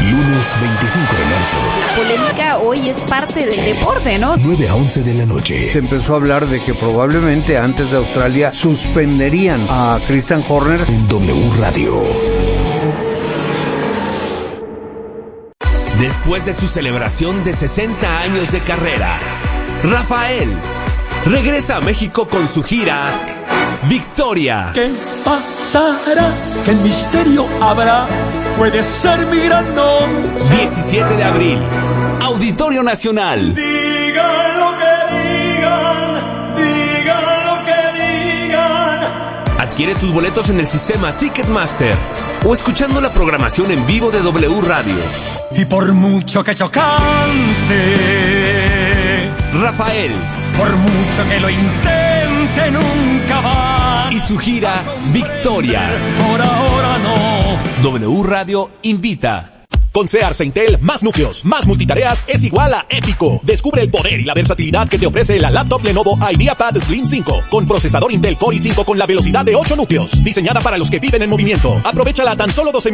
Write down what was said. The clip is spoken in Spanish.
Lunes 25 de marzo. La polémica hoy es parte del deporte, ¿no? 9 a 11 de la noche. Se empezó a hablar de que probablemente antes de Australia suspenderían a Christian Horner. En W Radio. Después de su celebración de 60 años de carrera, Rafael regresa a México con su gira Victoria. ¿Qué pasará? ¿Qué misterio habrá? Puede ser mi gran nombre. 17 de abril, Auditorio Nacional. Digan lo que digan, digan lo que digan. Adquiere tus boletos en el sistema Ticketmaster o escuchando la programación en vivo de W Radio. Y por mucho que yo cante, Rafael, por mucho que lo intente, nunca va. Y su gira Victoria. Por ahora no. W Radio invita. Con Sears e Intel, más núcleos, más multitareas es igual a épico. Descubre el poder y la versatilidad que te ofrece la laptop Lenovo IdeaPad Slim 5 con procesador Intel Core i5 con la velocidad de 8 núcleos, diseñada para los que viven en movimiento. Aprovechala a tan solo $12,000